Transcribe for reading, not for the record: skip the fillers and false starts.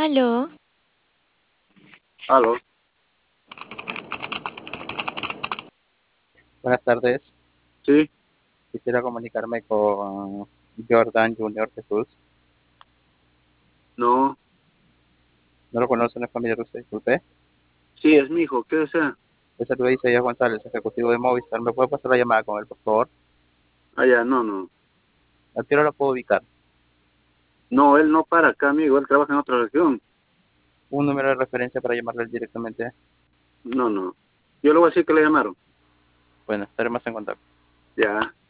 Aló, Aló, Buenas tardes. sí, Quisiera comunicarme con Jordan Junior Jesús. no, No lo conoce, no es familiar de usted, disculpe. sí, es mi hijo, ¿qué desea? Ese Luis Isaías González, ejecutivo de Movistar. ¿Me puede pasar la llamada con él, por favor? No, no, ¿A qué hora lo puedo ubicar? no, él no para acá, amigo, él trabaja en otra región, Un número de referencia para llamarle directamente. no, no, yo le voy a decir que le llamaron, Bueno, estaremos en contacto. ya.